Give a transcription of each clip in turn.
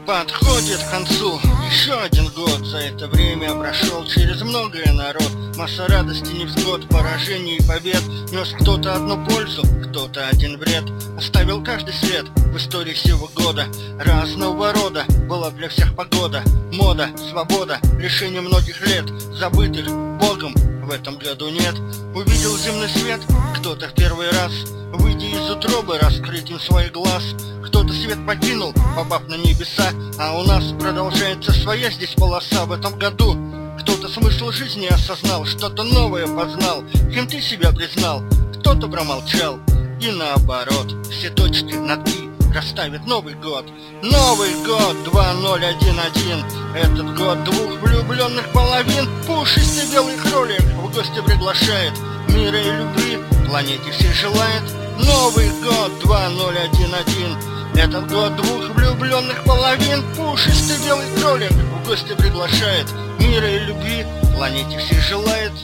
Подходит к концу еще один год. За это время прошел через многое народ. Масса радости, невзгод, поражений и побед. Нес кто-то одну пользу, кто-то один вред. Оставил каждый след в истории сего года. Разного рода была для всех погода. Мода, свобода, решение многих лет, забытых Богом в этом году нет. Увидел земный свет кто-то в первый раз, выйдя из утробы, раскрыть им свой глаз. Кто-то свет покинул, попав на небеса, а у нас продолжается своя здесь полоса. В этом году кто-то смысл жизни осознал, что-то новое познал, кем ты себя признал, кто-то промолчал. И наоборот, все точки над «и» расставит Новый год. Новый год 2011. Этот год двух влюбленных половин. Пушистый белый кролик в гости приглашает, мира и любви планете всей желает. Новый год 2011. Этот год двух влюбленных половин. Пушистый белый кролик в гости приглашает, мира и любви планете всей желает.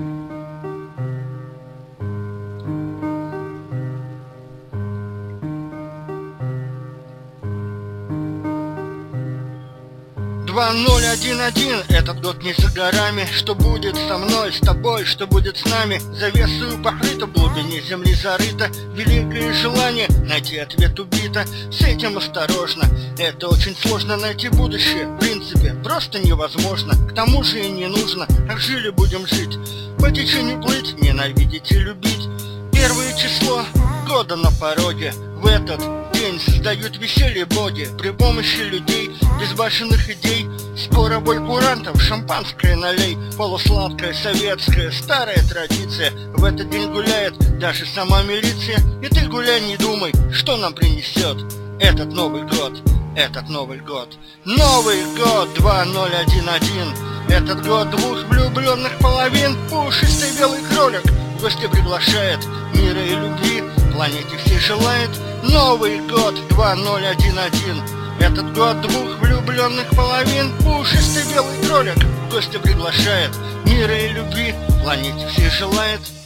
Этот год не за горами. Что будет со мной, с тобой, что будет с нами? Завесою покрыто, в глубине земли зарыто. Великое желание найти ответ убито. С этим осторожно, это очень сложно. Найти будущее, в принципе, просто невозможно. К тому же и не нужно, как жили, будем жить. По течению плыть, ненавидеть и любить. Первое число года на пороге. В этот день создают веселье боги при помощи людей, безбашенных идей. Скоро бой курантов, шампанское налей. Полусладкая, советская, старая традиция. В этот день гуляет даже сама милиция. И ты гуляй, не думай, что нам принесет этот Новый год, этот Новый год. Новый год 2011. Этот год двух влюбленных половин. Пушистый белый кролик в гости приглашает, мира и любви планете всей желает. Новый год 2011. Этот год двух влюбленных половин. Пушистый белый кролик в гости приглашает, мира и любви планете всей желает.